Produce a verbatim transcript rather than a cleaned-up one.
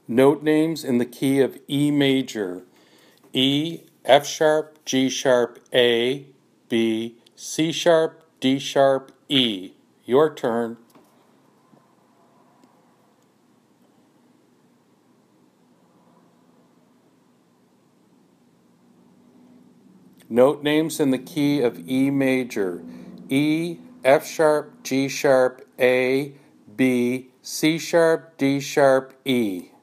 Note names in the key of E major. E, F sharp, G sharp, A, B, C sharp, D sharp, E. Your turn. Note names in the key of E major. E, F sharp, G sharp, A, B, C sharp, D sharp, E.